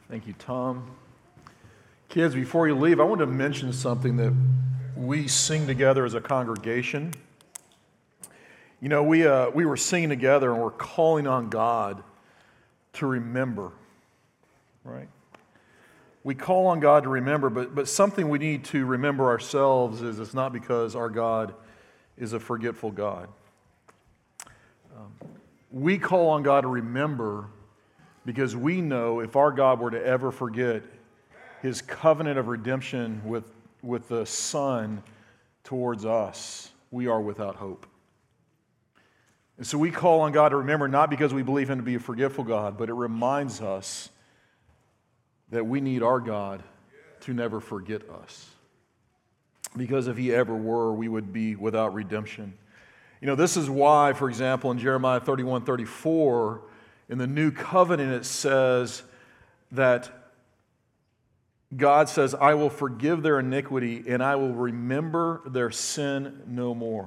Thank you, Tom. Kids, before you leave, I want to mention something that we sing together as a congregation. You know, we were singing together and we're calling on God to remember, right? We call on God to remember, but something we need to remember ourselves is it's not because our God is a forgetful God. We call on God to remember because we know if our God were to ever forget His covenant of redemption with the Son towards us, we are without hope. And so we call on God to remember not because we believe Him to be a forgetful God, but it reminds us that we need our God to never forget us. Because if He ever were, we would be without redemption. You know, this is why, for example, in Jeremiah 31:34, in the New Covenant, it says that God says, I will forgive their iniquity and I will remember their sin no more.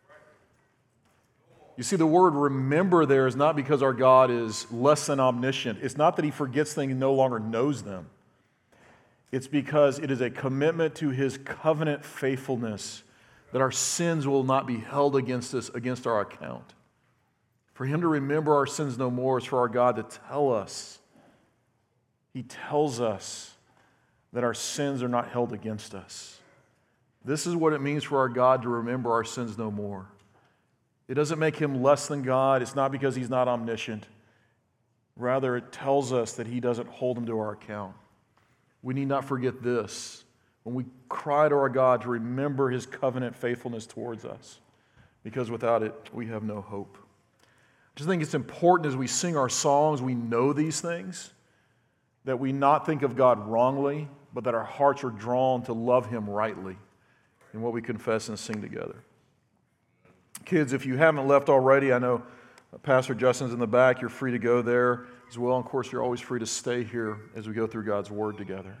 You see, the word remember there is not because our God is less than omniscient. It's not that He forgets things and no longer knows them. It's because it is a commitment to His covenant faithfulness that our sins will not be held against us, against our account. For Him to remember our sins no more is for our God to tell us. He tells us that our sins are not held against us. This is what it means for our God to remember our sins no more. It doesn't make Him less than God. It's not because He's not omniscient. Rather, it tells us that He doesn't hold them to our account. We need not forget this when we cry to our God to remember His covenant faithfulness towards us, because without it, we have no hope. I just think it's important as we sing our songs, we know these things, that we not think of God wrongly, but that our hearts are drawn to love Him rightly in what we confess and sing together. Kids, if you haven't left already, I know Pastor Justin's in the back. You're free to go there as well. And of course, you're always free to stay here as we go through God's Word together.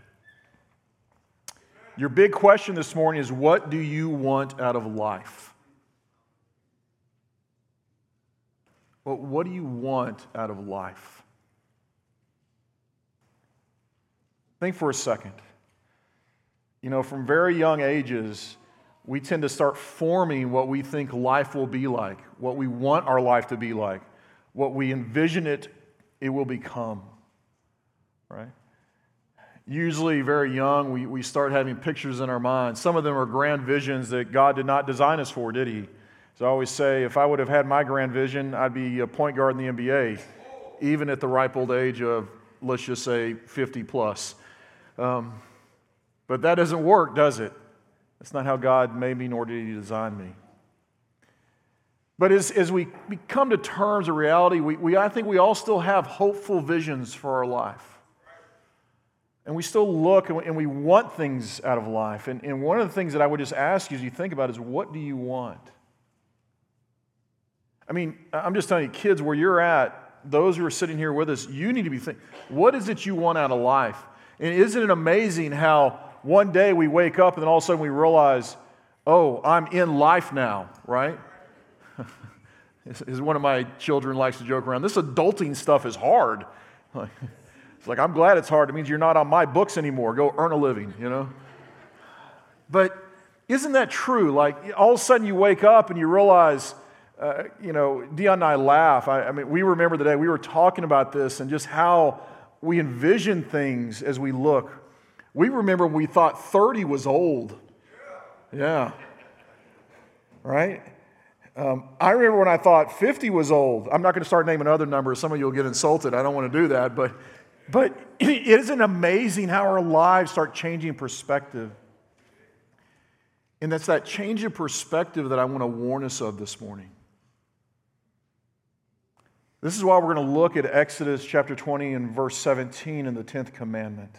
Your big question this morning is, what do you want out of life? Well, what do you want out of life? Think for a second. You know, from very young ages, we tend to start forming what we think life will be like, what we want our life to be like, what we envision it will become, right? Usually very young, we start having pictures in our minds. Some of them are grand visions that God did not design us for, did He? So I always say, if I would have had my grand vision, I'd be a point guard in the NBA, even at the ripe old age of, let's just say, 50 plus. But that doesn't work, does it? That's not how God made me, nor did He design me. But as we come to terms of reality, I think we all still have hopeful visions for our life. And we still look and we want things out of life. And one of the things that I would just ask you as you think about is, what do you want? I mean, I'm just telling you, kids, where you're at, those who are sitting here with us, you need to be thinking, what is it you want out of life? And isn't it amazing how one day we wake up and then all of a sudden we realize, oh, I'm in life now, right? As one of my children likes to joke around, this adulting stuff is hard. It's like, I'm glad it's hard. It means you're not on my books anymore. Go earn a living, you know? But isn't that true? Like, all of a sudden you wake up and you realize, Dion and I laugh. I mean, we remember the day we were talking about this and just how we envision things as we look. We remember when we thought 30 was old. Yeah. Right? I remember when I thought 50 was old. I'm not going to start naming other numbers. Some of you will get insulted. I don't want to do that. But isn't it amazing how our lives start changing perspective? And that's that change of perspective that I want to warn us of this morning. This is why we're going to look at Exodus chapter 20 and verse 17 in the 10th commandment.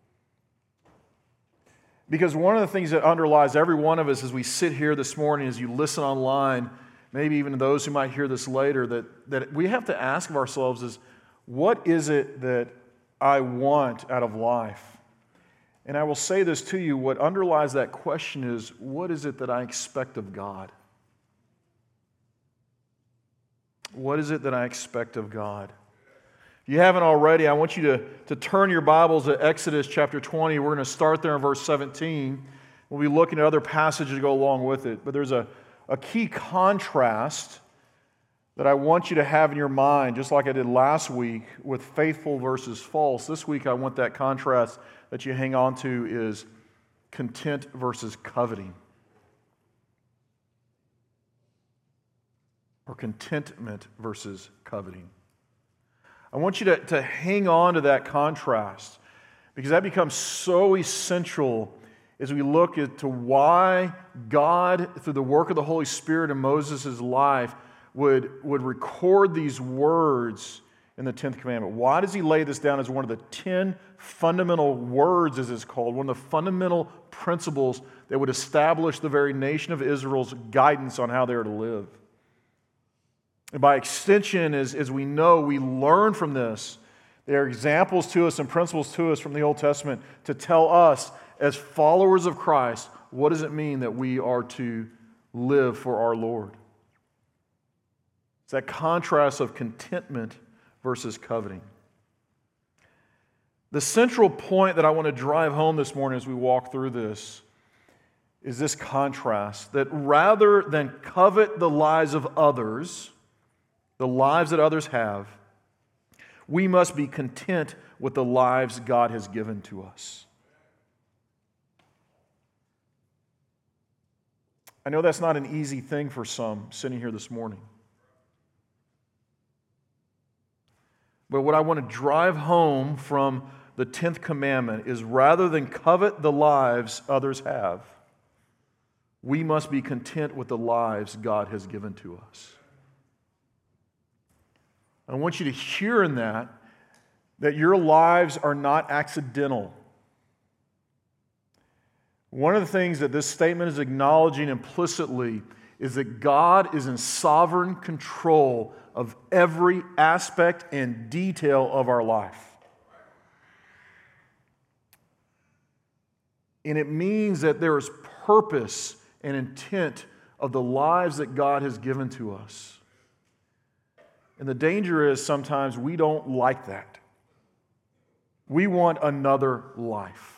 Because one of the things that underlies every one of us as we sit here this morning, as you listen online, maybe even those who might hear this later, that we have to ask of ourselves is, what is it that I want out of life? And I will say this to you, what underlies that question is, what is it that I expect of God? What is it that I expect of God? If you haven't already, I want you to turn your Bibles to Exodus chapter 20. We're going to start there in verse 17. We'll be looking at other passages to go along with it. But there's a key contrast that I want you to have in your mind, just like I did last week with faithful versus false. This week I want that contrast that you hang on to is content versus coveting. Or contentment versus coveting. I want you to hang on to that contrast because that becomes so essential as we look to why God, through the work of the Holy Spirit in Moses' life, would record these words in the 10th commandment. Why does he lay this down as one of the 10 fundamental words, as it's called, one of the fundamental principles that would establish the very nation of Israel's guidance on how they are to live? And by extension, as we know, we learn from this. There are examples to us and principles to us from the Old Testament to tell us, as followers of Christ, what does it mean that we are to live for our Lord? It's that contrast of contentment versus coveting. The central point that I want to drive home this morning as we walk through this is this contrast, that rather than covet the lives of others, the lives that others have, we must be content with the lives God has given to us. I know that's not an easy thing for some sitting here this morning. But what I want to drive home from the 10th commandment is rather than covet the lives others have, we must be content with the lives God has given to us. I want you to hear in that your lives are not accidental. One of the things that this statement is acknowledging implicitly is that God is in sovereign control of every aspect and detail of our life. And it means that there is purpose and intent of the lives that God has given to us. And the danger is sometimes we don't like that. We want another life.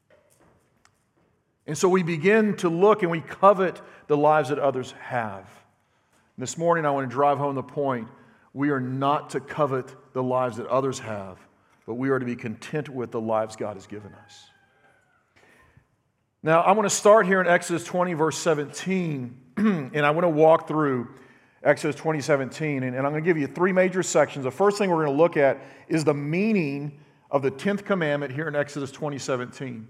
And so we begin to look and we covet the lives that others have. This morning I want to drive home the point. We are not to covet the lives that others have, but we are to be content with the lives God has given us. Now I want to start here in Exodus 20 verse 17, and I want to walk through Exodus 20:17, and I'm going to give you three major sections. The first thing we're going to look at is the meaning of the 10th commandment here in Exodus 20:17.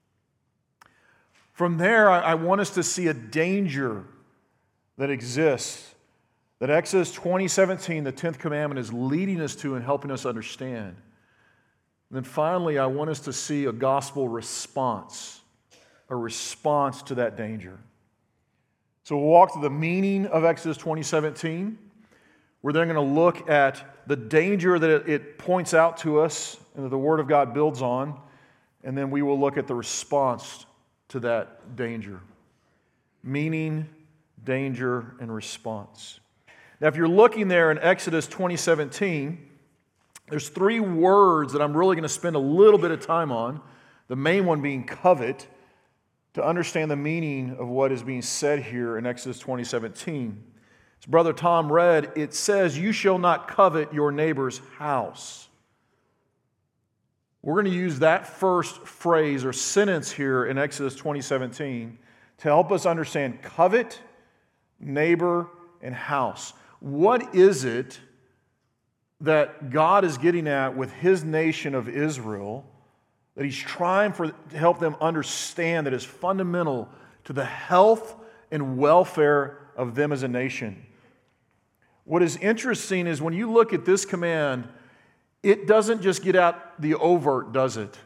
From there, I want us to see a danger that exists, that Exodus 20:17, the 10th commandment, is leading us to and helping us understand. And then finally, I want us to see a gospel response, a response to that danger. So we'll walk through the meaning of Exodus 20:17. We're then going to look at the danger that it points out to us and that the Word of God builds on. And then we will look at the response to that danger. Meaning, danger, and response. Now, if you're looking there in Exodus 20:17, there's three words that I'm really going to spend a little bit of time on. The main one being covet, to understand the meaning of what is being said here in Exodus 20:17. As Brother Tom read, it says, "You shall not covet your neighbor's house." We're going to use that first phrase or sentence here in Exodus 20:17 to help us understand covet, neighbor, and house. What is it that God is getting at with His nation of Israel that He's trying to help them understand that is fundamental to the health and welfare of them as a nation? What is interesting is when you look at this command, it doesn't just get out the overt, does it?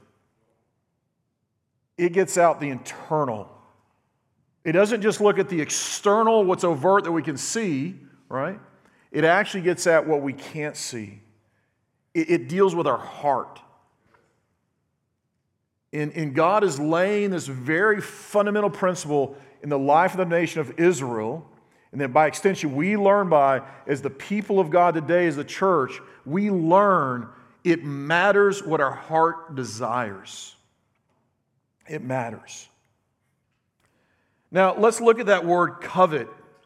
It gets out the internal. It doesn't just look at the external, what's overt that we can see, right? It actually gets at what we can't see. It deals with our heart. And God is laying this very fundamental principle in the life of the nation of Israel. And then by extension, we learn by, as the people of God today, as the church, we learn It matters what our heart desires. It matters. Now, let's look at that word covet.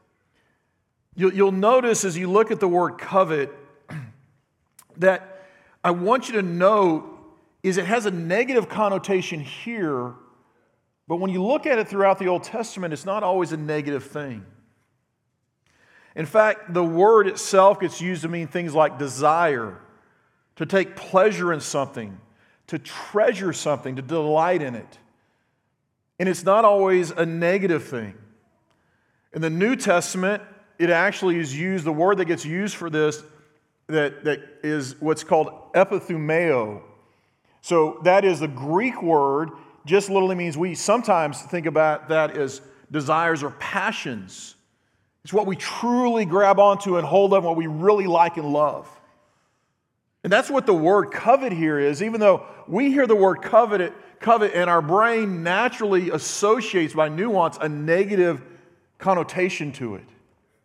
You'll notice as you look at the word covet that I want you to note is it has a negative connotation here, but when you look at it throughout the Old Testament, it's not always a negative thing. In fact, the word itself gets used to mean things like desire, to take pleasure in something, to treasure something, to delight in it. And it's not always a negative thing. In the New Testament, it actually is used, the word that gets used for this, that is what's called epithumeo. So that is the Greek word, just literally means we sometimes think about that as desires or passions. It's what we truly grab onto and hold of, what we really like and love. And that's what the word covet here is, even though we hear the word covet and our brain naturally associates by nuance a negative connotation to it.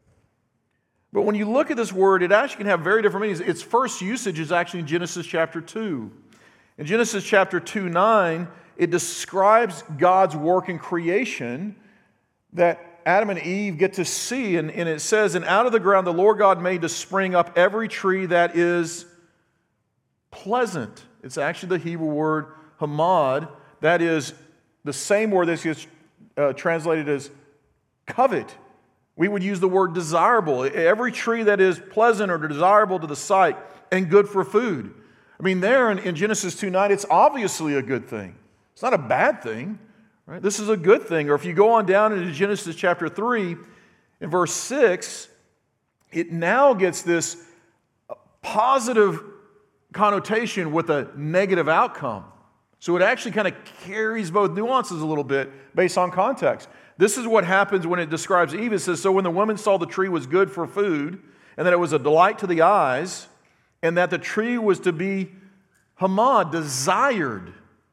But when you look at this word, it actually can have very different meanings. Its first usage is actually in Genesis chapter 2. In Genesis chapter 2:9, it describes God's work in creation that Adam and Eve get to see. And it says, "And out of the ground the Lord God made to spring up every tree that is pleasant." It's actually the Hebrew word hamad. That is the same word that gets translated as covet. We would use the word desirable. Every tree that is pleasant or desirable to the sight and good for food. I mean, there in Genesis 2:9, it's obviously a good thing. It's not a bad thing. Right? This is a good thing. Or if you go on down into Genesis chapter 3, in verse 6, it now gets this positive connotation with a negative outcome. So it actually kind of carries both nuances a little bit based on context. This is what happens when it describes Eve. It says, "So when the woman saw the tree was good for food, and that it was a delight to the eyes, and that the tree was to be hamad, desired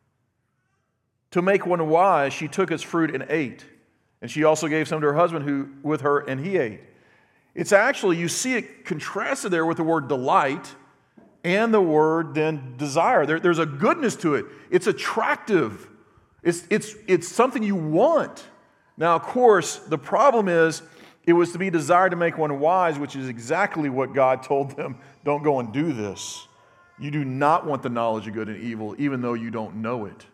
to make one wise, she took its fruit and ate. And she also gave some to her husband who with her, and he ate." It's actually, you see it contrasted there with the word delight and the word then desire. There's a goodness to it. It's attractive. It's something you want. Now, of course, the problem is it was to be desired to make one wise, which is exactly what God told them. Don't go and do this. You do not want the knowledge of good and evil, even though you don't know it.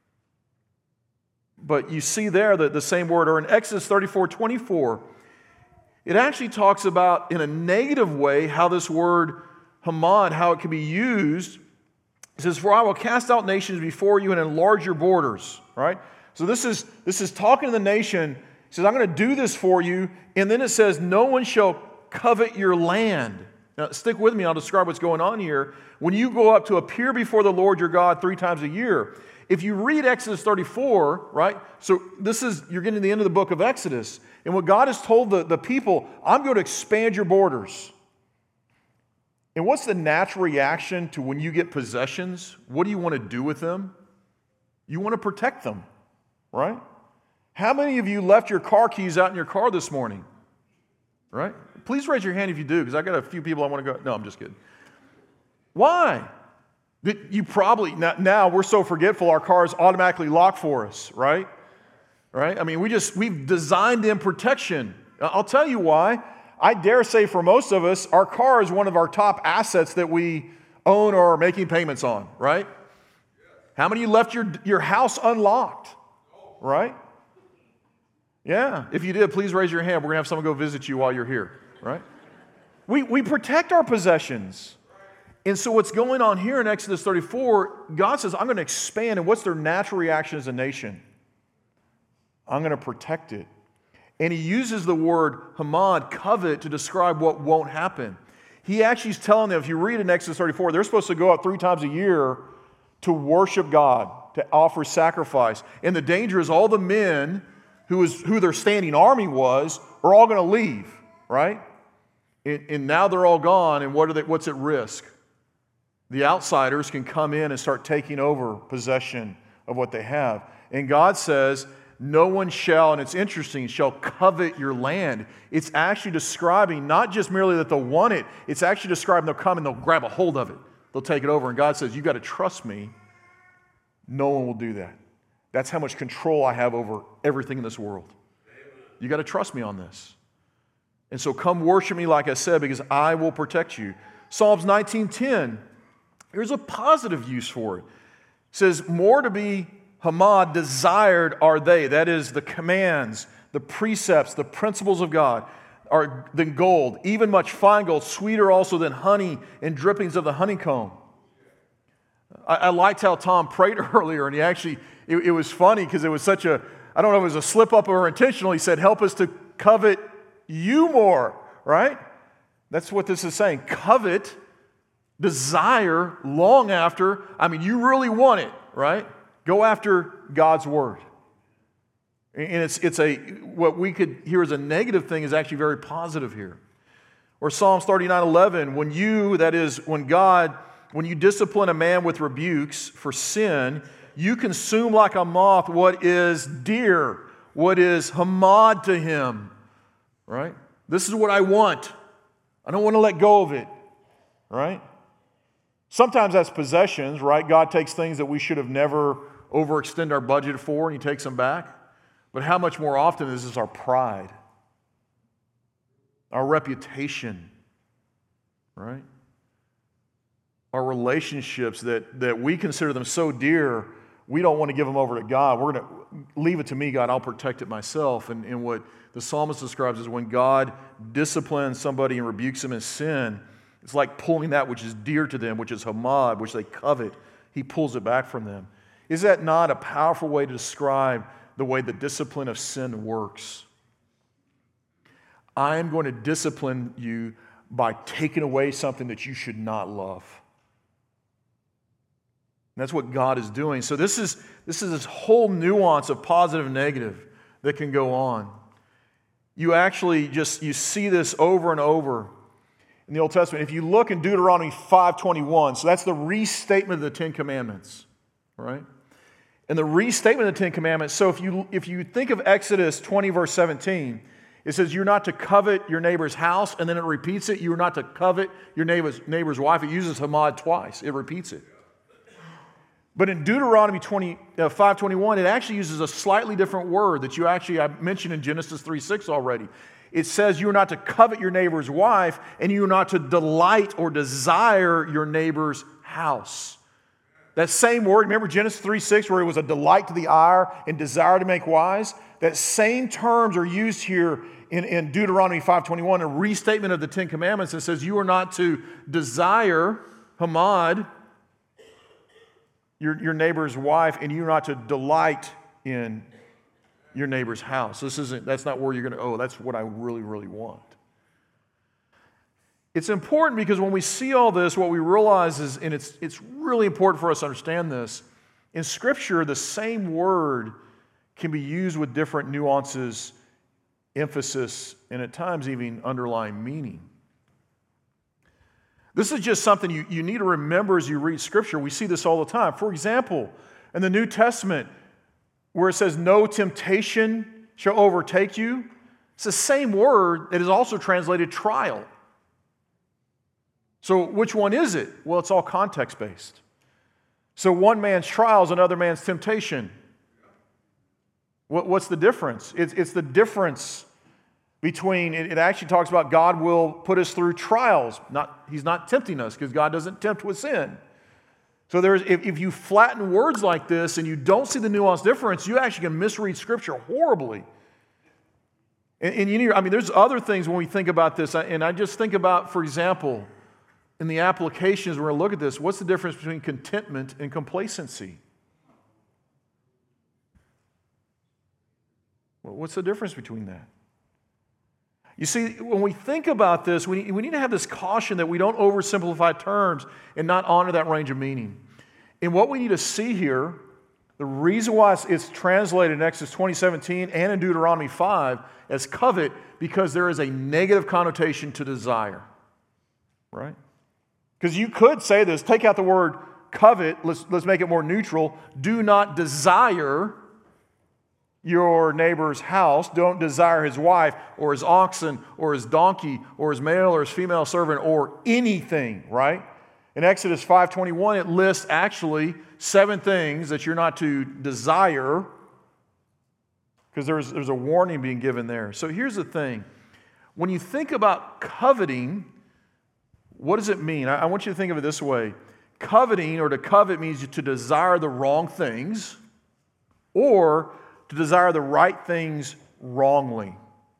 But you see there that the same word, or in Exodus 34:24, it actually talks about, in a negative way, how this word hamad, how it can be used. It says, "For I will cast out nations before you and enlarge your borders." Right? So this is talking to the nation. It says, "I'm going to do this for you." And then it says, "No one shall covet your land." Now, stick with me. I'll describe what's going on here. When you go up to appear before the Lord your God 3 times a year, if you read Exodus 34, right? So you're getting to the end of the book of Exodus. And what God has told the people, "I'm going to expand your borders." And what's the natural reaction to when you get possessions? What do you want to do with them? You want to protect them, right? How many of you left your car keys out in your car this morning? Right? Please raise your hand if you do, because I got a few people I want to go. No, I'm just kidding. Why? You probably, now we're so forgetful, our cars automatically lock for us, right? Right? I mean, we've designed in protection. I'll tell you why. I dare say for most of us, our car is one of our top assets that we own or are making payments on, right? How many of you left your house unlocked, right? Yeah, if you did, please raise your hand. We're going to have someone go visit you while you're here, right? We protect our possessions. And so what's going on here in Exodus 34, God says, "I'm going to expand." And what's their natural reaction as a nation? I'm going to protect it. And he uses the word hamad, covet, to describe what won't happen. He actually is telling them, if you read in Exodus 34, they're supposed to go out 3 times a year to worship God, to offer sacrifice. And the danger is all the men who their standing army was are all going to leave, right? And now they're all gone, and what's at risk? The outsiders can come in and start taking over possession of what they have. And God says, "No one shall," and it's interesting, "shall covet your land." It's actually describing not just merely that they'll want it, it's actually describing they'll come and they'll grab a hold of it. they'll take it over. And God says, you've got to trust me. No one will do that. That's how much control I have over everything in this world. You got to trust me on this. And so come worship me, like I said, because I will protect you. Psalms 19:10, here's a positive use for it. It says, more to be hamad, desired are they. That is the commands, the precepts, the principles of God are than gold, even much fine gold, sweeter also than honey and drippings of the honeycomb. I liked how Tom prayed earlier, and he actually, it was funny because it was such a, I don't know if it was a slip up or intentional. He said, help us to covet you more, right? That's what this is saying. Covet, desire, long after. I mean, you really want it, right? Go after God's word. And it's a, what we could hear as a negative thing is actually very positive here. Or Psalms 39:11, when you, that is, when you discipline a man with rebukes for sin, you consume like a moth what is dear, what is hamad to him, right? This is what I want. I don't want to let go of it, right? Sometimes that's possessions, right? God takes things that we should have never overextend our budget for, and He takes them back. But how much more often is this our pride, our reputation, right? Our relationships that we consider them so dear, we don't want to give them over to God. We're going to leave it to me, God. I'll protect it myself. And what the psalmist describes is when God disciplines somebody and rebukes them in sin, it's like pulling that which is dear to them, which is hamad, which they covet. He pulls it back from them. Is that not a powerful way to describe the way the discipline of sin works? I am going to discipline you by taking away something that you should not love. And that's what God is doing. So this is this whole nuance of positive and negative that can go on. You actually you see this over and over in the Old Testament. If you look in Deuteronomy 5:21, so that's the restatement of the Ten Commandments, right? And the restatement of the Ten Commandments, so if you think of Exodus 20, verse 17, it says you're not to covet your neighbor's house, and then it repeats it, you're not to covet your neighbor's wife. It uses hamad twice. It repeats it. But in Deuteronomy 5:21, it actually uses a slightly different word that I mentioned in Genesis 3:6 already. It says you are not to covet your neighbor's wife, and you are not to delight or desire your neighbor's house. That same word, remember Genesis 3:6, where it was a delight to the eye and desire to make wise? That same terms are used here in Deuteronomy 5:21, a restatement of the Ten Commandments that says you are not to desire, hamad, your neighbor's wife, and you're not to delight in your neighbor's house. That's not where you're going to, that's what I really, really want. It's important because when we see all this, what we realize is, and it's really important for us to understand this, in Scripture, the same word can be used with different nuances, emphasis, and at times even underlying meaning. This is just something you need to remember as you read Scripture. We see this all the time. For example, in the New Testament, where it says, no temptation shall overtake you, it's the same word that is also translated trial. So which one is it? Well, it's all context-based. So one man's trial is another man's temptation. What's the difference? It's the difference between, it actually talks about God will put us through trials. He's not tempting us because God doesn't tempt with sin. So if you flatten words like this and you don't see the nuanced difference, you actually can misread Scripture horribly. And there's other things when we think about this, and I just think about, for example, in the applications, we're going to look at this. What's the difference between contentment and complacency? Well, what's the difference between that? You see, when we think about this, we need to have this caution that we don't oversimplify terms and not honor that range of meaning. And what we need to see here, the reason why it's translated in Exodus 20:17 and in Deuteronomy 5 as covet, because there is a negative connotation to desire, right? Because you could say this, take out the word covet, let's make it more neutral. Do not desire your neighbor's house. Don't desire his wife or his oxen or his donkey or his male or his female servant or anything, right? In Exodus 5:21, it lists actually 7 things that you're not to desire, because there's a warning being given there. So here's the thing. When you think about coveting, what does it mean? I want you to think of it this way. Coveting, or to covet, means to desire the wrong things or to desire the right things wrongly.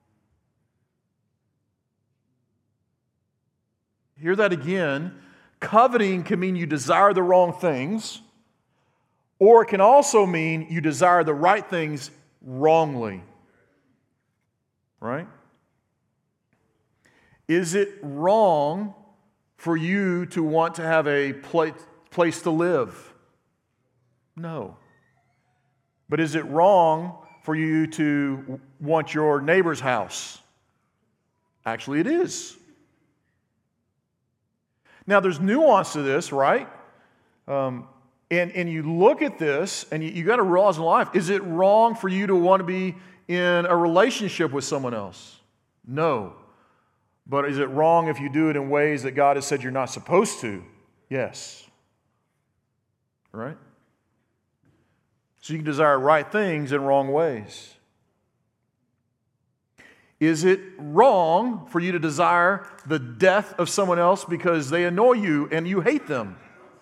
Hear that again. Coveting can mean you desire the wrong things, or it can also mean you desire the right things wrongly. Right? Is it wrong for you to want to have a place to live? No. But is it wrong for you to want your neighbor's house? Actually, it is. Now, there's nuance to this, right? And you look at this, and you got to realize in life, is it wrong for you to want to be in a relationship with someone else? No. But is it wrong if you do it in ways that God has said you're not supposed to? Yes. Right? So you can desire right things in wrong ways. Is it wrong for you to desire the death of someone else because they annoy you and you hate them?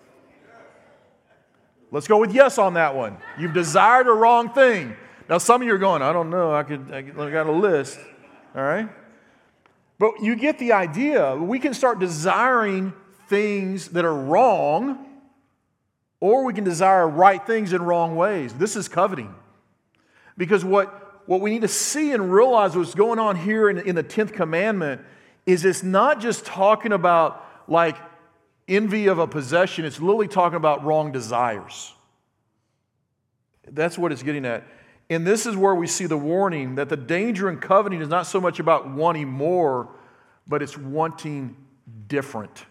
Let's go with yes on that one. You've desired a wrong thing. Now, some of you are going, I don't know, I got a list. All right? But you get the idea. We can start desiring things that are wrong, or we can desire right things in wrong ways. This is coveting. Because what we need to see and realize what's going on here in the 10th commandment is it's not just talking about like envy of a possession. It's literally talking about wrong desires. That's what it's getting at. And this is where we see the warning that the danger in coveting is not so much about wanting more, but it's wanting different.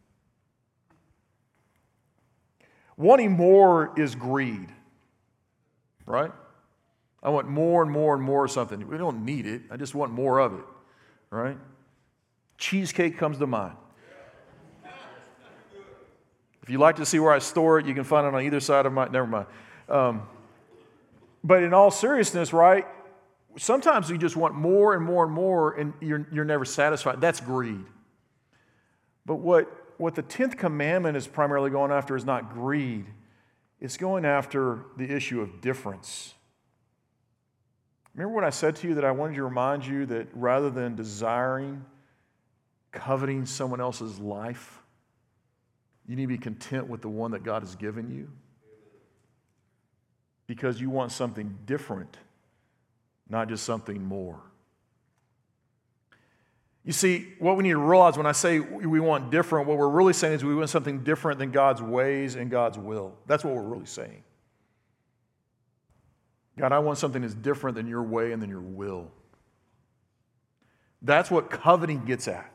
Wanting more is greed, right? I want more and more and more of something. We don't need it. I just want more of it, right? Cheesecake comes to mind. If you'd like to see where I store it, you can find it on either side of my, never mind. But in all seriousness, right, sometimes you just want more and more and more, and you're never satisfied. That's greed. But what the 10th commandment is primarily going after is not greed. It's going after the issue of difference. Remember when I said to you that I wanted to remind you that rather than desiring, coveting someone else's life, you need to be content with the one that God has given you? Because you want something different, not just something more. You see, what we need to realize when I say we want different, what we're really saying is we want something different than God's ways and God's will. That's what we're really saying. God, I want something that's different than your way and than your will. That's what coveting gets at.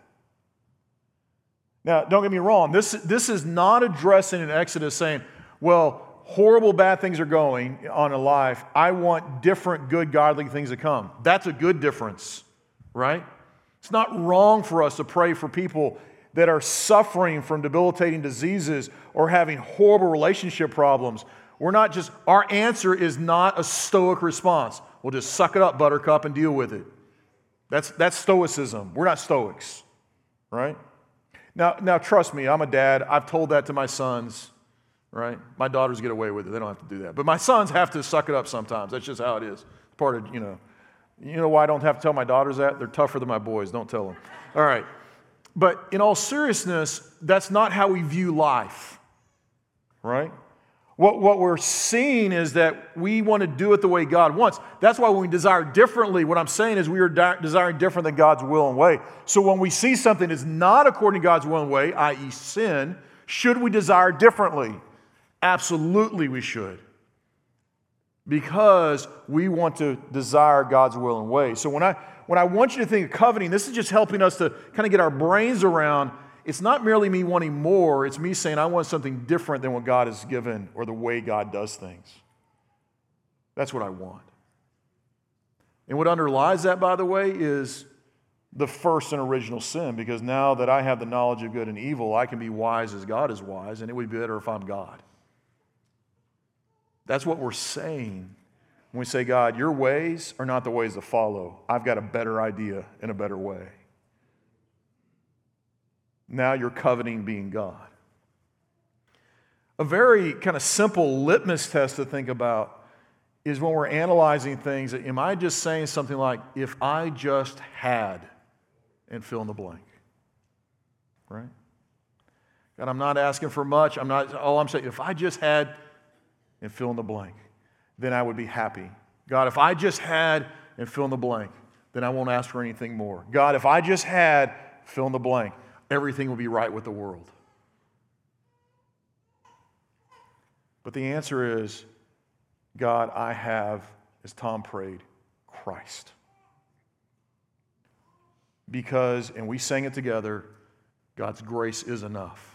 Now, don't get me wrong. This is not addressing in Exodus saying, well, horrible, bad things are going on in life. I want different, good, godly things to come. That's a good difference, right? It's not wrong for us to pray for people that are suffering from debilitating diseases or having horrible relationship problems. Our answer is not a stoic response. We'll just suck it up, buttercup, and deal with it. That's stoicism. We're not stoics, right? Now, trust me, I'm a dad. I've told that to my sons, right? My daughters get away with it. They don't have to do that. But my sons have to suck it up sometimes. That's just how it is. Part of, You know why I don't have to tell my daughters that? They're tougher than my boys. Don't tell them. All right. But in all seriousness, that's not how we view life, right? What we're seeing is that we want to do it the way God wants. That's why when we desire differently, what I'm saying is we are desiring different than God's will and way. So when we see something that's not according to God's will and way, i.e. sin, should we desire differently? Absolutely we should. Because we want to desire God's will and way. So when I want you to think of coveting, this is just helping us to kind of get our brains around. It's not merely me wanting more. It's me saying I want something different than what God has given or the way God does things. That's what I want. And what underlies that, by the way, is the first and original sin, because now that I have the knowledge of good and evil, I can be wise as God is wise, and it would be better if I'm God. That's what we're saying when we say, God, your ways are not the ways to follow. I've got a better idea and a better way. Now you're coveting being God. A very kind of simple litmus test to think about is when we're analyzing things, am I just saying something like, if I just had, and fill in the blank, right? God, I'm not asking for much. All I'm saying, if I just had, and fill in the blank, then I would be happy. God, if I just had, and fill in the blank, then I won't ask for anything more. God, if I just had, fill in the blank, everything will be right with the world. But the answer is, God, I have, as Tom prayed, Christ. Because, and we sang it together, God's grace is enough.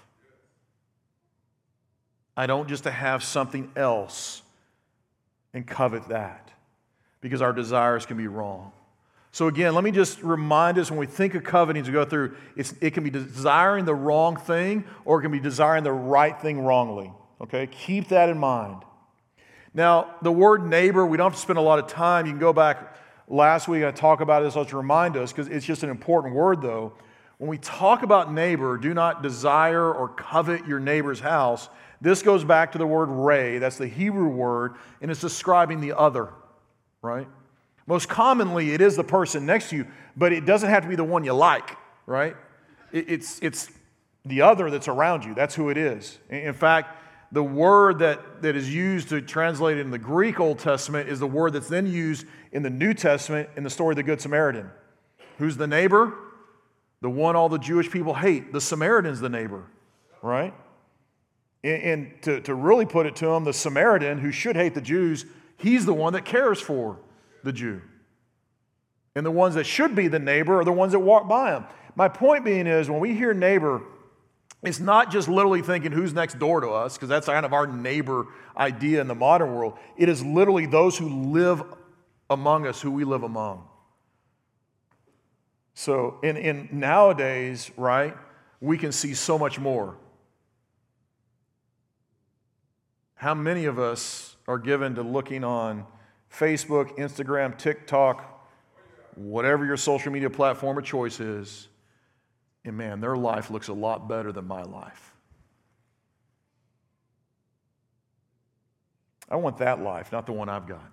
I don't just have something else and covet that, because our desires can be wrong. So again, let me just remind us when we think of coveting to go through, it can be desiring the wrong thing, or it can be desiring the right thing wrongly. Okay, keep that in mind. Now, the word neighbor, we don't have to spend a lot of time. You can go back last week and talk about this. Let's remind us, because it's just an important word, though. When we talk about neighbor, do not desire or covet your neighbor's house. This goes back to the word ray. That's the Hebrew word, and it's describing the other, right? Most commonly, it is the person next to you, but it doesn't have to be the one you like, right? It's the other that's around you. That's who it is. In fact, the word that is used to translate it in the Greek Old Testament is the word that's then used in the New Testament in the story of the Good Samaritan. Who's the neighbor? The one all the Jewish people hate. The Samaritan's the neighbor, right? And to really put it to him, the Samaritan, who should hate the Jews, he's the one that cares for the Jew. And the ones that should be the neighbor are the ones that walk by him. My point being is, when we hear neighbor, it's not just literally thinking who's next door to us, because that's kind of our neighbor idea in the modern world. It is literally those who live among us, who we live among. So in nowadays, right, we can see so much more. How many of us are given to looking on Facebook, Instagram, TikTok, whatever your social media platform of choice is, and man, their life looks a lot better than my life. I want that life, not the one I've got.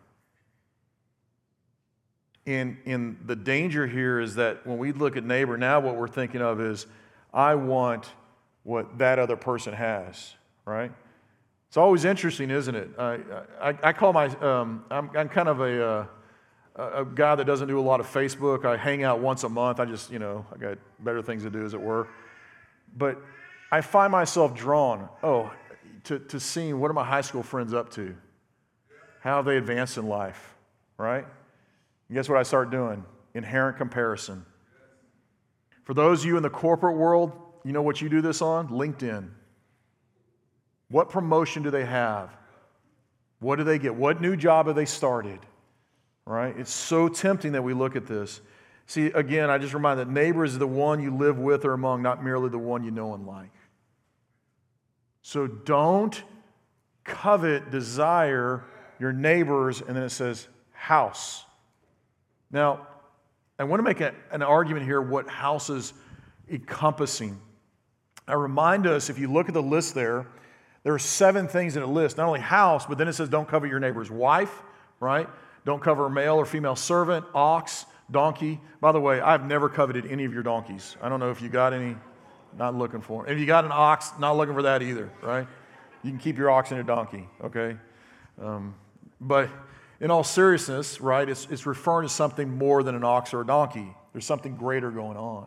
And the danger here is that when we look at neighbor, now what we're thinking of is, I want what that other person has, right? It's always interesting, isn't it? I call my, I'm kind of a guy that doesn't do a lot of Facebook. I hang out once a month. I just, I got better things to do, as it were. But I find myself drawn, to seeing what are my high school friends up to? How have they advanced in life, right? And guess what I start doing? Inherent comparison. For those of you in the corporate world, you know what you do this on? LinkedIn. What promotion do they have? What do they get? What new job have they started? Right? It's so tempting that we look at this. See, again, I just remind that neighbor is the one you live with or among, not merely the one you know and like. So don't covet, desire your neighbors, and then it says house. Now, I want to make an argument here what house is encompassing. I remind us, if you look at the list there are 7 things in a list. Not only house, but then it says don't covet your neighbor's wife, right? Don't covet a male or female servant, ox, donkey. By the way, I've never coveted any of your donkeys. I don't know if you got any, not looking for them. If you got an ox, not looking for that either, right? You can keep your ox and a donkey, okay? But in all seriousness, right, it's referring to something more than an ox or a donkey. There's something greater going on.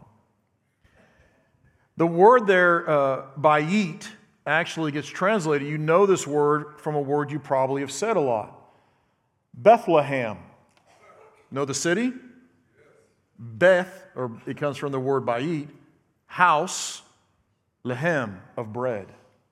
The word there, bayit, actually gets translated. You know this word from a word you probably have said a lot. Bethlehem. Know the city? Beth, or it comes from the word bayit, house, lehem, of bread.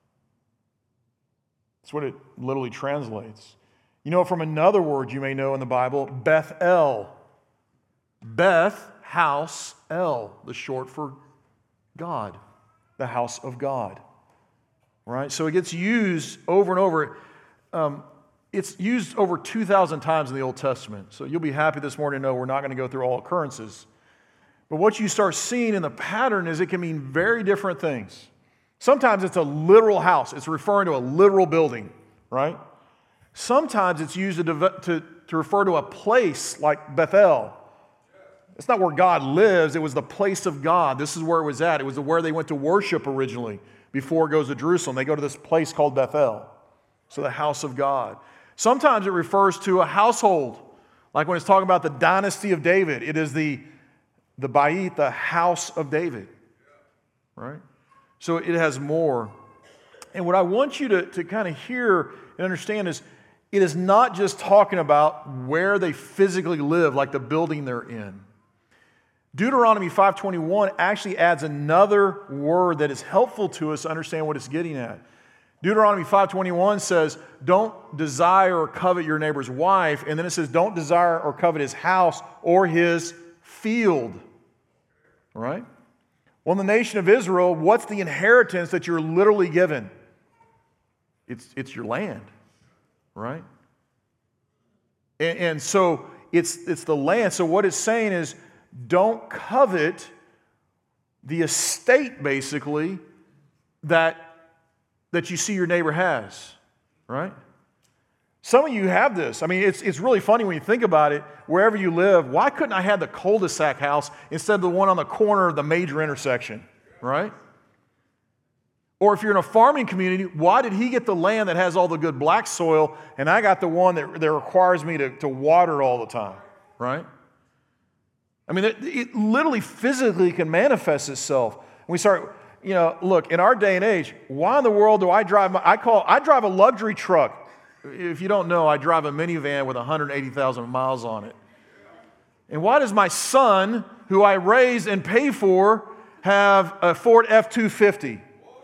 That's what it literally translates. You know from another word you may know in the Bible, Bethel. Beth, house, El, the short for God, the house of God. Right? So it gets used over and over. It's used over 2,000 times in the Old Testament. So you'll be happy this morning to know we're not going to go through all occurrences. But what you start seeing in the pattern is it can mean very different things. Sometimes it's a literal house. It's referring to a literal building, right? Sometimes it's used to refer to a place like Bethel. It's not where God lives. It was the place of God. This is where it was at. It was where they went to worship originally before it goes to Jerusalem. They go to this place called Bethel. So the house of God. Sometimes it refers to a household. Like when it's talking about the dynasty of David. It is the Bait, the house of David. Right? So it has more. And what I want you to kind of hear and understand is it is not just talking about where they physically live, like the building they're in. Deuteronomy 5:21 actually adds another word that is helpful to us to understand what it's getting at. Deuteronomy 5:21 says, don't desire or covet your neighbor's wife. And then it says, don't desire or covet his house or his field. All right? Well, in the nation of Israel, what's the inheritance that you're literally given? It's your land, right? And so it's the land. So what it's saying is, don't covet the estate, basically, that you see your neighbor has, right? Some of you have this. I mean, it's really funny when you think about it. Wherever you live, why couldn't I have the cul-de-sac house instead of the one on the corner of the major intersection, right? Or if you're in a farming community, why did he get the land that has all the good black soil and I got the one that requires me to water all the time, right? I mean, it literally physically can manifest itself. We start, look, in our day and age, why in the world do I drive I drive a luxury truck. If you don't know, I drive a minivan with 180,000 miles on it. And why does my son, who I raised and pay for, have a Ford F-250?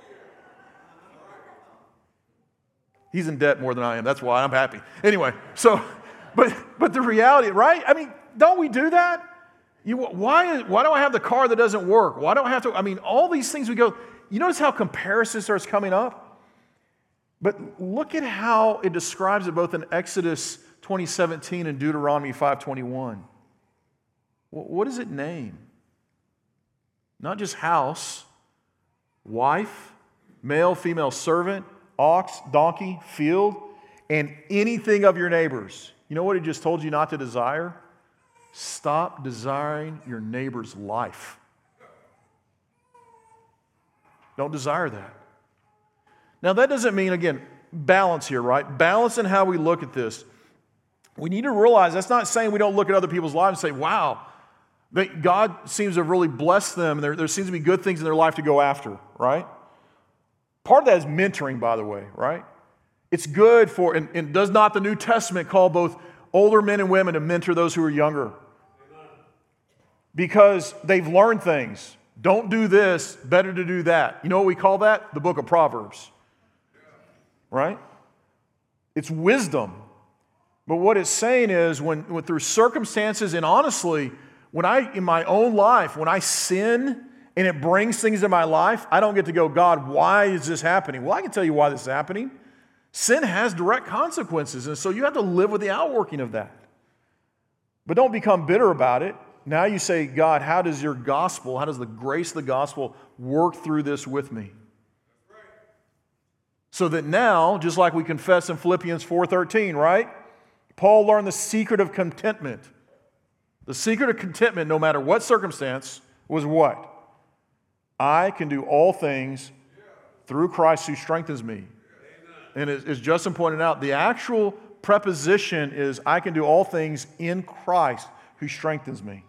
He's in debt more than I am. That's why I'm happy. Anyway, but the reality, right? I mean, don't we do that? Why do I have the car that doesn't work? Why don't I have to? I mean, all these things we go, you notice how comparison starts coming up? But look at how it describes it both in Exodus 20:17 and Deuteronomy 5:21. What does it name? Not just house, wife, male, female servant, ox, donkey, field, and anything of your neighbors. You know what he just told you not to desire? Stop desiring your neighbor's life. Don't desire that. Now, that doesn't mean, again, balance here, right? Balance in how we look at this. We need to realize that's not saying we don't look at other people's lives and say, wow, God seems to have really blessed them. And there seems to be good things in their life to go after, right? Part of that is mentoring, by the way, right? It's good for, and does not the New Testament call both older men and women to mentor those who are younger? Because they've learned things. Don't do this, better to do that. You know what we call that? The book of Proverbs. Right? It's wisdom. But what it's saying is when through circumstances, and honestly, in my own life, when I sin and it brings things in my life, I don't get to go, God, why is this happening? Well, I can tell you why this is happening. Sin has direct consequences, and so you have to live with the outworking of that. But don't become bitter about it. Now you say, God, how does your gospel, how does the grace of the gospel work through this with me? So that now, just like we confess in Philippians 4:13, right? Paul learned the secret of contentment. The secret of contentment, no matter what circumstance, was what? I can do all things through Christ who strengthens me. And as Justin pointed out, the actual preposition is I can do all things in Christ who strengthens me.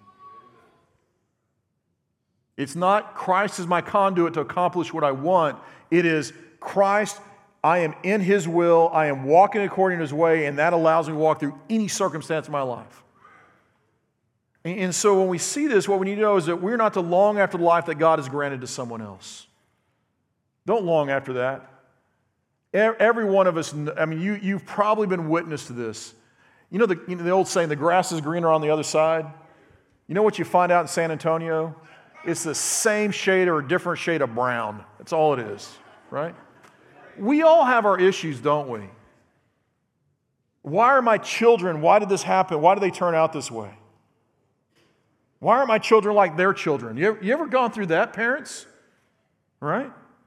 It's not Christ is my conduit to accomplish what I want. It is Christ, I am in His will, I am walking according to His way, and that allows me to walk through any circumstance of my life. And so when we see this, what we need to know is that we're not to long after the life that God has granted to someone else. Don't long after that. Every one of us, I mean, you've probably been witness to this. You know the old saying, the grass is greener on the other side? You know what you find out in San Antonio? It's the same shade or a different shade of brown. That's all it is, right? We all have our issues, don't we? Why are my children, why did this happen? Why did they turn out this way? Why aren't my children like their children? You ever gone through that, parents? Right?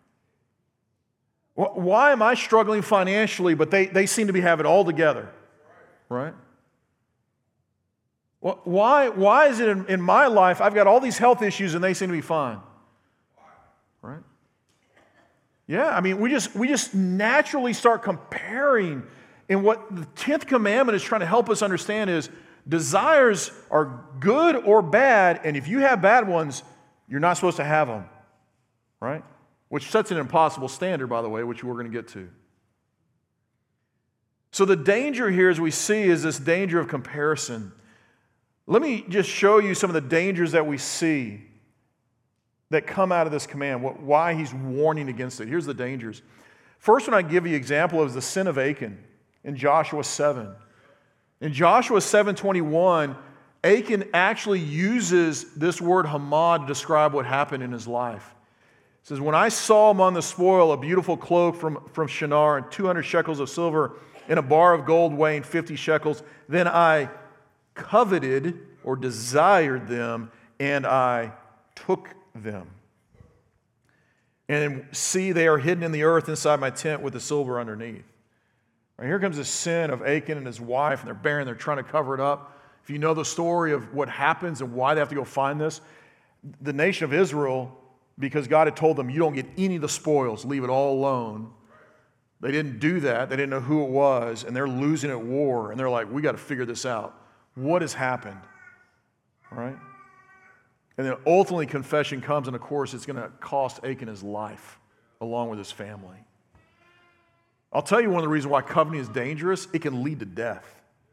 Why am I struggling financially, but they seem to be having it all together? Right? Why is it in my life I've got all these health issues and they seem to be fine? Right? Yeah, I mean, we just naturally start comparing. And what the 10th commandment is trying to help us understand is desires are good or bad, and if you have bad ones, you're not supposed to have them. Right? Which sets an impossible standard, by the way, which we're going to get to. So the danger here, as we see, is this danger of comparison. Let me just show you some of the dangers that we see that come out of this command, why he's warning against it. Here's the dangers. First one I give you an example of is the sin of Achan in Joshua 7. In Joshua 7:21, Achan actually uses this word hamad to describe what happened in his life. It says, when I saw among the spoil a beautiful cloak from Shinar and 200 shekels of silver and a bar of gold weighing 50 shekels, then I coveted or desired them, and I took them. And see, they are hidden in the earth inside my tent with the silver underneath. Right, here comes the sin of Achan and his wife, and they're trying to cover it up. If you know the story of what happens and why they have to go find this, the nation of Israel, because God had told them, you don't get any of the spoils, leave it all alone. They didn't do that. They didn't know who it was, and they're losing at war, and they're like, we got to figure this out. What has happened? Right? And then ultimately confession comes, and of course it's going to cost Achan his life along with his family. I'll tell you one of the reasons why coveting is dangerous. It can lead to death.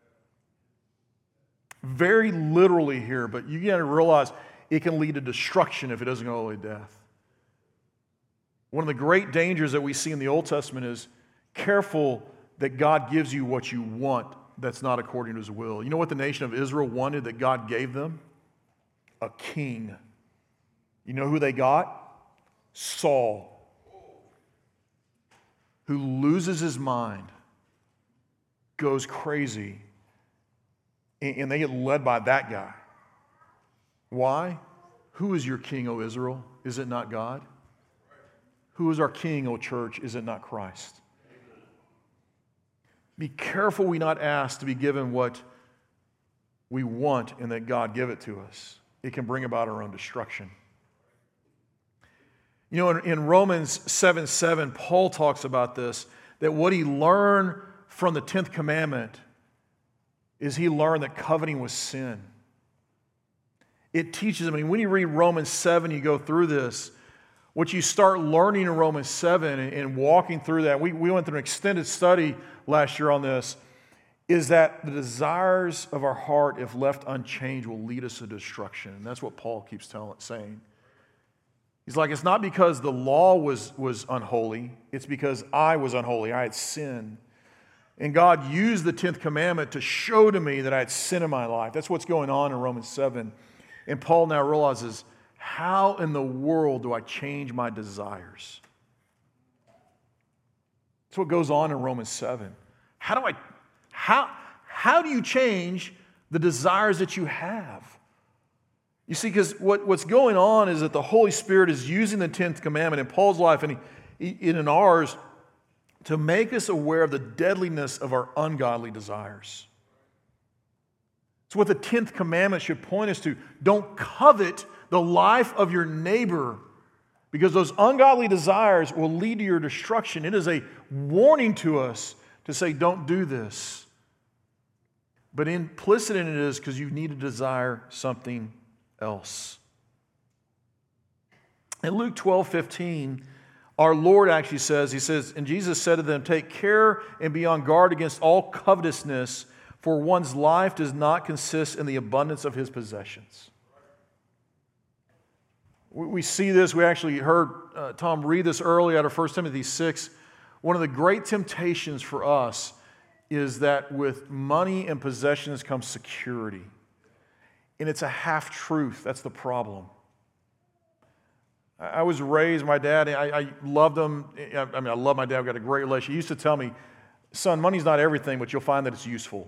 Very literally here, but you got to realize it can lead to destruction if it doesn't go all the way to death. One of the great dangers that we see in the Old Testament is careful that God gives you what you want that's not according to his will. You know what the nation of Israel wanted that God gave them? A king. You know who they got? Saul, who loses his mind, goes crazy, and they get led by that guy. Why? Who is your king, O Israel? Is it not God? Who is our king, O church? Is it not Christ? Be careful we not ask to be given what we want and that God give it to us. It can bring about our own destruction. You know, in Romans 7:7, Paul talks about this, that what he learned from the 10th commandment is he learned that coveting was sin. It teaches him, I mean, when you read Romans 7, you go through this, what you start learning in Romans 7 and walking through that, we went through an extended study last year on this, is that the desires of our heart, if left unchanged, will lead us to destruction. And that's what Paul keeps saying. He's like, it's not because the law was unholy, it's because I was unholy, I had sinned. And God used the 10th commandment to show to me that I had sin in my life. That's what's going on in Romans 7. And Paul now realizes, how in the world do I change my desires? That's what goes on in Romans 7. How do you change the desires that you have? You see, because what's going on is that the Holy Spirit is using the 10th commandment in Paul's life and in ours to make us aware of the deadliness of our ungodly desires. It's what the 10th commandment should point us to. Don't covet the life of your neighbor, because those ungodly desires will lead to your destruction. It is a warning to us to say, don't do this. But implicit in it is because you need to desire something else. In Luke 12:15, our Lord actually says, he says, and Jesus said to them, take care and be on guard against all covetousness, for one's life does not consist in the abundance of his possessions. We see this, we actually heard Tom read this earlier out of 1 Timothy 6. One of the great temptations for us is that with money and possessions comes security. And it's a half-truth. That's the problem. I was raised, my dad, I loved him. I mean, I love my dad. We've got a great relationship. He used to tell me, son, money's not everything, but you'll find that it's useful.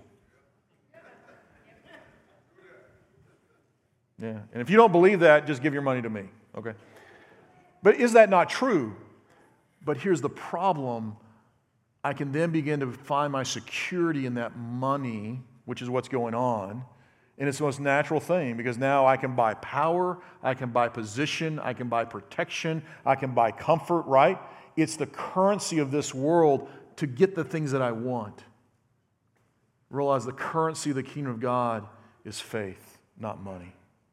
Yeah. And if you don't believe that, just give your money to me. Okay? But is that not true? But here's the problem. I can then begin to find my security in that money, which is what's going on. And it's the most natural thing because now I can buy power, I can buy position, I can buy protection, I can buy comfort, right? It's the currency of this world to get the things that I want. Realize the currency of the kingdom of God is faith, not money.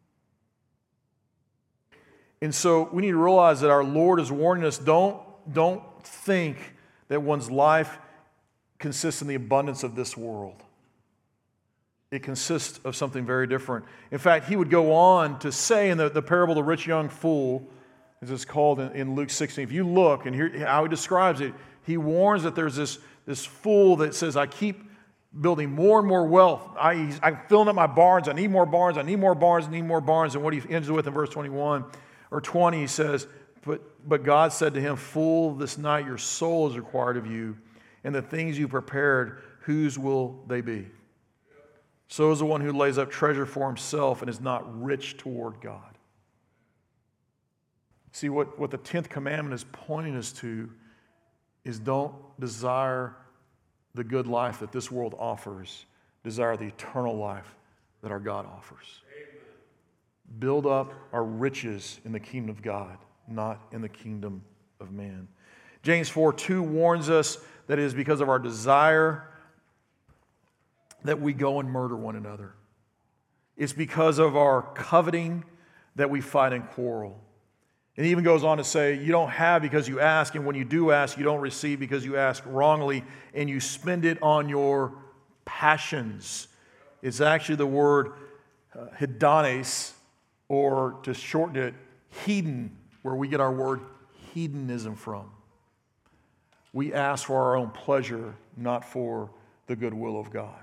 And so we need to realize that our Lord is warning us, don't think that one's life consists in the abundance of this world. It consists of something very different. In fact, he would go on to say in the parable of the rich young fool, as it's called in Luke 16, if you look and hear how he describes it, he warns that there's this fool that says, I keep building more and more wealth. I'm filling up my barns. I need more barns. I need more barns. I need more barns. And what he ends with in verse 21 or 20, he says, but God said to him, fool, this night your soul is required of you, and the things you prepared, whose will they be? So is the one who lays up treasure for himself and is not rich toward God. See, what the 10th commandment is pointing us to is don't desire the good life that this world offers. Desire the eternal life that our God offers. Amen. Build up our riches in the kingdom of God, not in the kingdom of man. James 4:2 warns us that it is because of our desire that we go and murder one another. It's because of our coveting that we fight and quarrel. It even goes on to say, you don't have because you ask, and when you do ask, you don't receive because you ask wrongly, and you spend it on your passions. It's actually the word hedones, or to shorten it, hedon, where we get our word hedonism from. We ask for our own pleasure, not for the goodwill of God.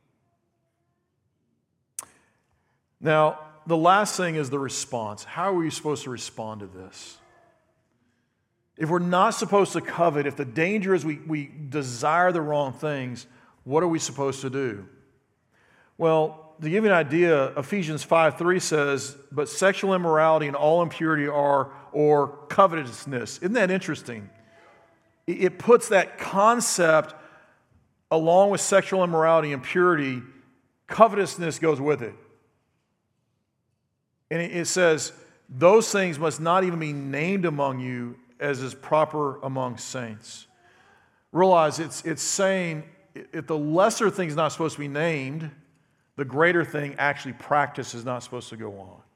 Now, the last thing is the response. How are we supposed to respond to this? If we're not supposed to covet, if the danger is we desire the wrong things, what are we supposed to do? Well, to give you an idea, Ephesians 5:3 says, but sexual immorality and all impurity are, or covetousness. Isn't that interesting? It puts that concept along with sexual immorality and impurity, covetousness goes with it. And it says, those things must not even be named among you as is proper among saints. Realize it's saying if the lesser thing is not supposed to be named, the greater thing actually practice is not supposed to go on.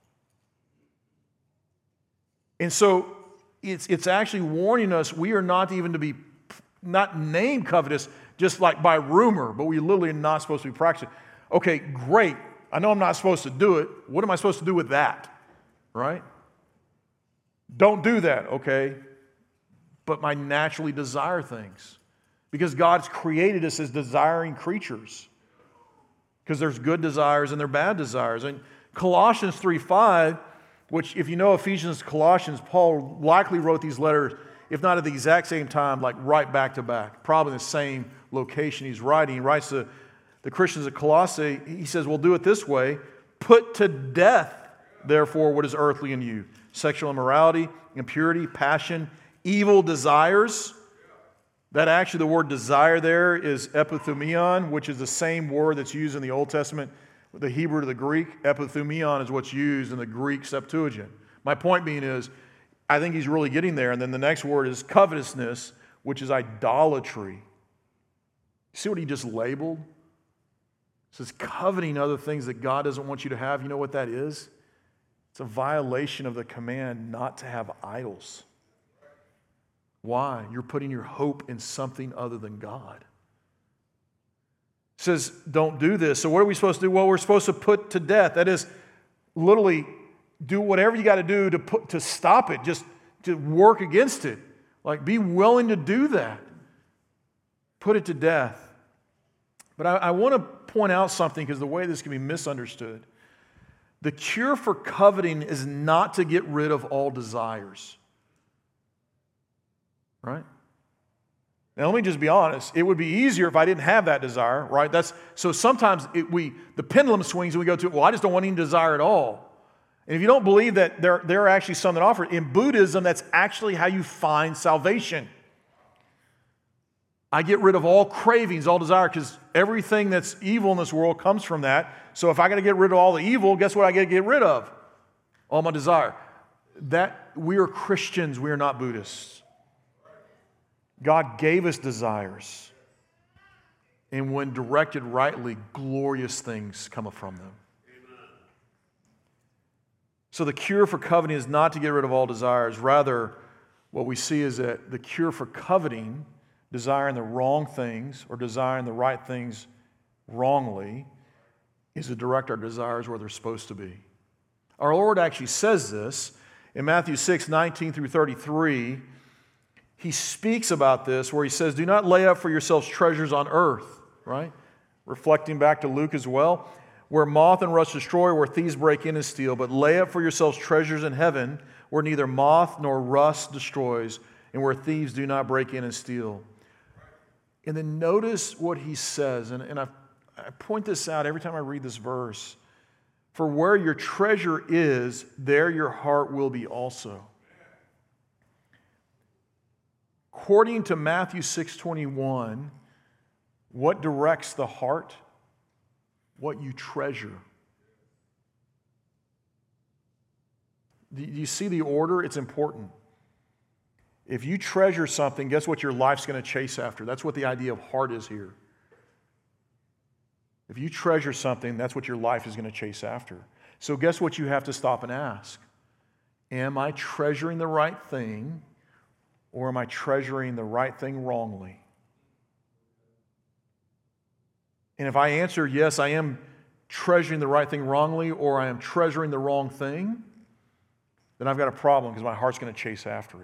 And so it's actually warning us we are not even to be not named covetous just like by rumor, but we literally are not supposed to be practicing. Okay, great. I know I'm not supposed to do it. What am I supposed to do with that? Right? Don't do that, okay? But I naturally desire things. Because God's created us as desiring creatures. Because there's good desires and there are bad desires. And Colossians 3:5, which if you know Ephesians, Colossians, Paul likely wrote these letters, if not at the exact same time, like right back to back. Probably in the same location he's writing. He writes to the Christians at Colossae, he says, we'll do it this way. Put to death, therefore, what is earthly in you. Sexual immorality, impurity, passion, evil desires. That actually, the word desire there is epithumion, which is the same word that's used in the Old Testament, the Hebrew to the Greek. Epithumion is what's used in the Greek Septuagint. My point being is, I think he's really getting there. And then the next word is covetousness, which is idolatry. See what he just labeled? It says coveting other things that God doesn't want you to have. You know what that is? It's a violation of the command not to have idols. Why? You're putting your hope in something other than God. It says, don't do this. So what are we supposed to do? Well, we're supposed to put to death. That is, literally do whatever you got to do to stop it, just to work against it. Like, be willing to do that. Put it to death. But I want to point out something because the way this can be misunderstood. The cure for coveting is not to get rid of all desires. Right? Now, let me just be honest. It would be easier if I didn't have that desire, right? So sometimes the pendulum swings and we go to, well, I just don't want any desire at all. And if you don't believe that there are actually some that offer it, in Buddhism, that's actually how you find salvation. I get rid of all cravings, all desire, because everything that's evil in this world comes from that. So if I got to get rid of all the evil, guess what I got to get rid of? All my desire. That we are Christians, we are not Buddhists. God gave us desires. And when directed rightly, glorious things come from them. So the cure for coveting is not to get rid of all desires. Rather, what we see is that the cure for coveting, desiring the wrong things or desiring the right things wrongly, is to direct our desires where they're supposed to be. Our Lord actually says this in Matthew 6:19 through 33. He speaks about this where he says, do not lay up for yourselves treasures on earth, right? Reflecting back to Luke as well, where moth and rust destroy, where thieves break in and steal, but lay up for yourselves treasures in heaven, where neither moth nor rust destroys, and where thieves do not break in and steal. And then notice what he says, and I point this out every time I read this verse. For where your treasure is, there your heart will be also. According to Matthew 6:21, what directs the heart? What you treasure. Do you see the order? It's important. If you treasure something, guess what your life's going to chase after? That's what the idea of heart is here. If you treasure something, that's what your life is going to chase after. So guess what you have to stop and ask? Am I treasuring the right thing, or am I treasuring the right thing wrongly? And if I answer yes, I am treasuring the right thing wrongly, or I am treasuring the wrong thing, then I've got a problem because my heart's going to chase after it.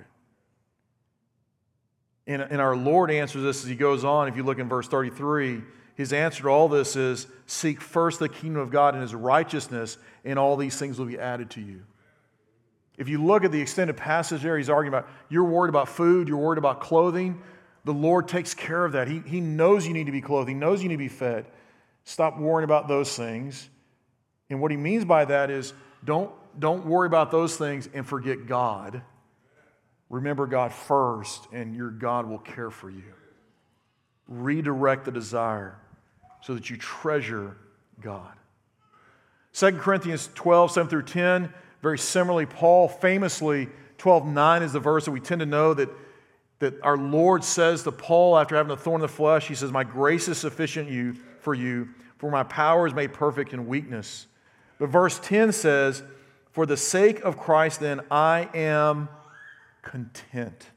And our Lord answers this as he goes on. If you look in verse 33, his answer to all this is, seek first the kingdom of God and his righteousness, and all these things will be added to you. If you look at the extended passage there, he's arguing about, you're worried about food, you're worried about clothing. The Lord takes care of that. He knows you need to be clothed. He knows you need to be fed. Stop worrying about those things. And what he means by that is, don't worry about those things and forget God. Remember God first, and your God will care for you. Redirect the desire so that you treasure God. 2 Corinthians 12, 7 through 10, very similarly, Paul famously, 12:9 is the verse that we tend to know that our Lord says to Paul after having a thorn in the flesh. He says, my grace is sufficient for you, for my power is made perfect in weakness. But verse 10 says, for the sake of Christ, then, I am content.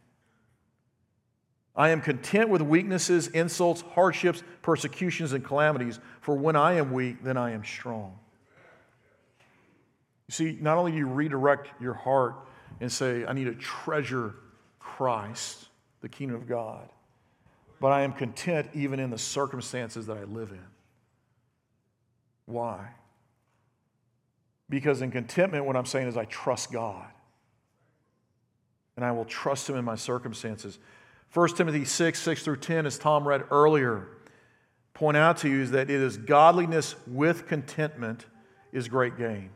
I am content with weaknesses, insults, hardships, persecutions, and calamities. For when I am weak, then I am strong. You see, not only do you redirect your heart and say, I need to treasure Christ, the kingdom of God, but I am content even in the circumstances that I live in. Why? Because in contentment, what I'm saying is I trust God. And I will trust him in my circumstances. 1 Timothy 6 through 10, as Tom read earlier, point out to you is that it is godliness with contentment is great gain.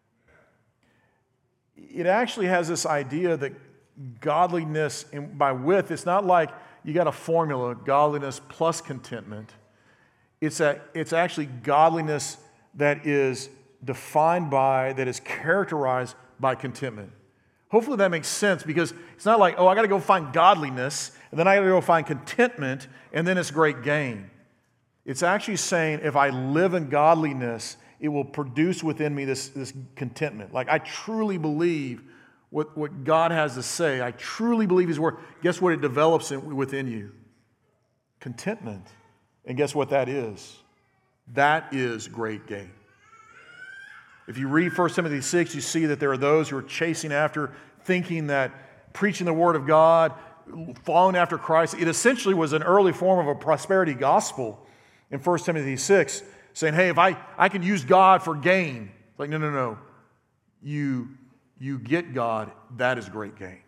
It actually has this idea that godliness, by with, it's not like you got a formula, godliness plus contentment. It's actually godliness that is defined by, that is characterized by contentment. Hopefully that makes sense, because it's not like, I got to go find godliness, and then I got to go find contentment, and then it's great gain. It's actually saying if I live in godliness, it will produce within me this contentment. Like I truly believe what God has to say. I truly believe his word. Guess what it develops within you? Contentment. And guess what that is? That is great gain. If you read 1 Timothy 6, you see that there are those who are chasing after, thinking that preaching the Word of God, following after Christ, it essentially was an early form of a prosperity gospel in 1 Timothy 6, saying, hey, if I can use God for gain, It's like, no. You get God, that is great gain.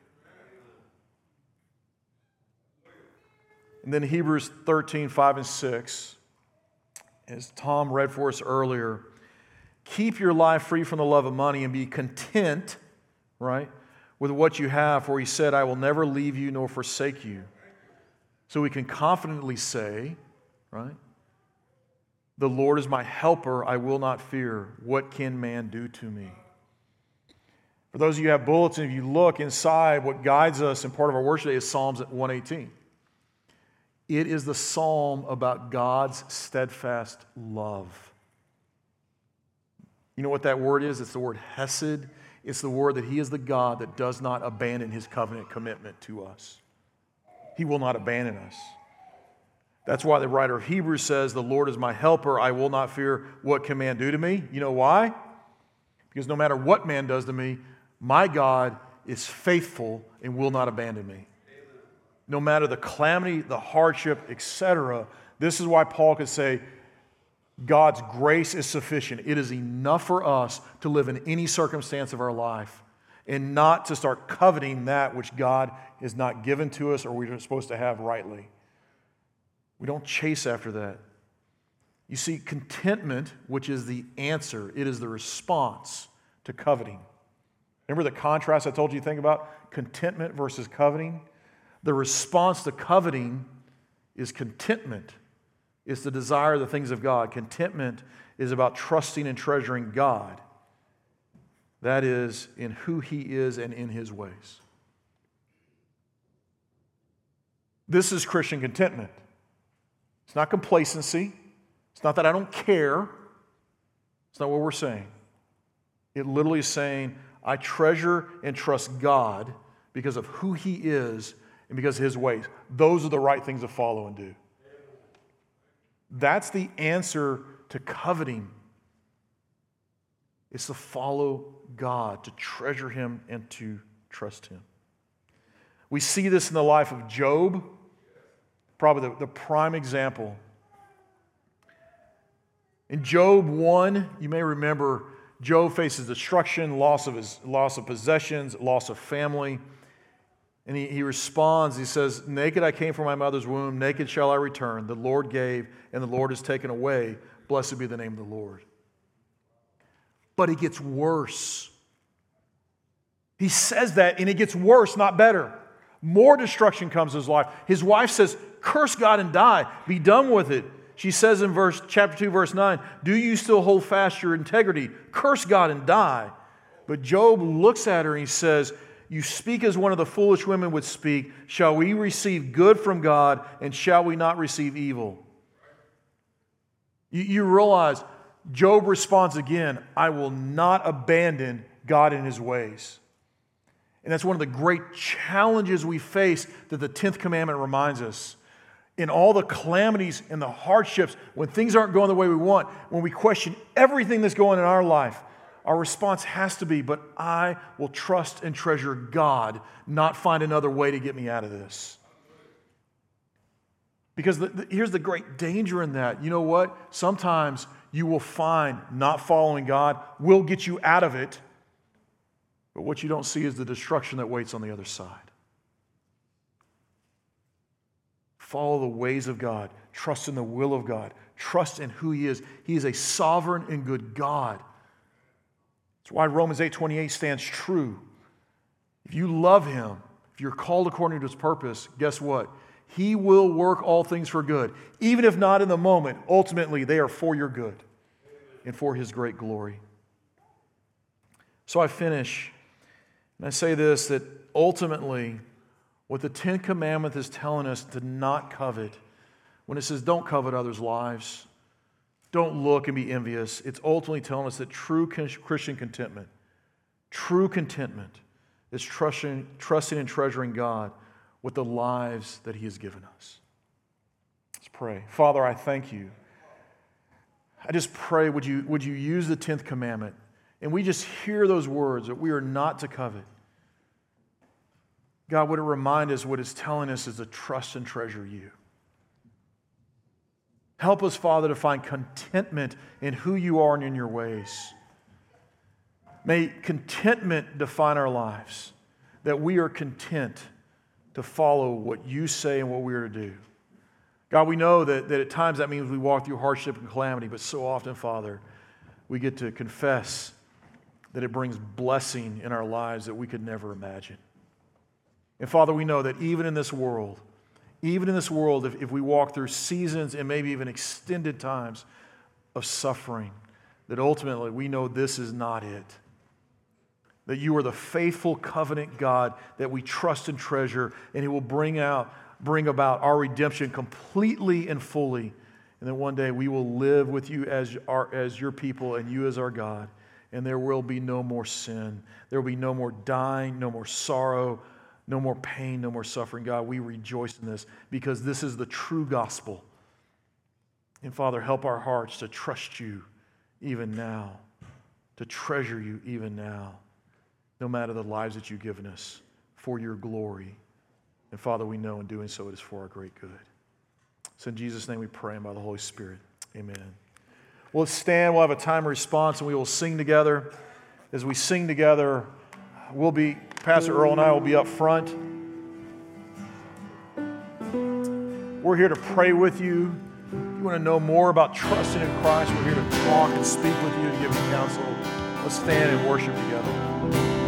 And then Hebrews 13, 5 and 6, as Tom read for us earlier, keep your life free from the love of money and be content, right, with what you have, for he said, I will never leave you nor forsake you. So we can confidently say, right, the Lord is my helper, I will not fear. What can man do to me? For those of you who have bulletins, if you look inside, what guides us in part of our worship today is Psalms 118. It is the psalm about God's steadfast love. You know what that word is? It's the word hesed. It's the word that he is the God that does not abandon his covenant commitment to us. He will not abandon us. That's why the writer of Hebrews says, the Lord is my helper, I will not fear. What can man do to me? You know why? Because no matter what man does to me, my God is faithful and will not abandon me. No matter the calamity, the hardship, etc. This is why Paul could say, God's grace is sufficient. It is enough for us to live in any circumstance of our life and not to start coveting that which God has not given to us or we're supposed to have rightly. We don't chase after that. You see, contentment, which is the answer, it is the response to coveting. Remember the contrast I told you to think about? Contentment versus coveting? The response to coveting is contentment. It's the desire of the things of God. Contentment is about trusting and treasuring God. That is, in who he is and in his ways. This is Christian contentment. It's not complacency. It's not that I don't care. It's not what we're saying. It literally is saying, I treasure and trust God because of who he is and because of his ways. Those are the right things to follow and do. That's the answer to coveting. It's to follow God, to treasure him and to trust him. We see this in the life of Job, probably the prime example. In Job 1, you may remember, Job faces destruction, loss of possessions, loss of family. And he responds, he says, naked I came from my mother's womb, naked shall I return. The Lord gave, and the Lord has taken away. Blessed be the name of the Lord. But it gets worse. He says that, and it gets worse, not better. More destruction comes to his life. His wife says, curse God and die. Be done with it. She says in chapter 2, verse 9, do you still hold fast your integrity? Curse God and die. But Job looks at her and he says, you speak as one of the foolish women would speak. Shall we receive good from God, and shall we not receive evil? You realize Job responds again, I will not abandon God in his ways. And that's one of the great challenges we face that the 10th commandment reminds us. In all the calamities and the hardships, when things aren't going the way we want, when we question everything that's going on in our life, our response has to be, but I will trust and treasure God, not find another way to get me out of this. Because here's the great danger in that. You know what? Sometimes you will find not following God will get you out of it, but what you don't see is the destruction that waits on the other side. Follow the ways of God. Trust in the will of God. Trust in who he is. He is a sovereign and good God. That's why Romans 8:28 stands true. If you love him, if you're called according to his purpose, guess what? He will work all things for good. Even if not in the moment, ultimately they are for your good and for his great glory. So I finish, and I say this, that ultimately what the 10th commandment is telling us to not covet, when it says don't covet others' lives, don't look and be envious, it's ultimately telling us that true Christian contentment is trusting and treasuring God with the lives that he has given us. Let's pray. Father, I thank you. I just pray, would you use the 10th commandment, and we just hear those words that we are not to covet. God, would it remind us what it's telling us is to trust and treasure you. Help us, Father, to find contentment in who you are and in your ways. May contentment define our lives, that we are content to follow what you say and what we are to do. God, we know that at times that means we walk through hardship and calamity, but so often, Father, we get to confess that it brings blessing in our lives that we could never imagine. And Father, we know that even in this world, if we walk through seasons and maybe even extended times of suffering, that ultimately we know this is not it. That you are the faithful covenant God that we trust and treasure, and He will bring about our redemption completely and fully. And then one day we will live with you as your people and you as our God. And there will be no more sin. There will be no more dying, no more sorrow, no more pain, no more suffering. God, we rejoice in this because this is the true gospel. And Father, help our hearts to trust you even now, to treasure you even now, no matter the lives that you've given us for your glory. And Father, we know in doing so it is for our great good. So in Jesus' name we pray, and by the Holy Spirit, amen. Well, let's stand. We'll have a time of response, and we will sing together. As we sing together, Pastor Earl and I will be up front. We're here to pray with you. If you want to know more about trusting in Christ, we're here to talk and speak with you and give you counsel. Let's stand and worship together.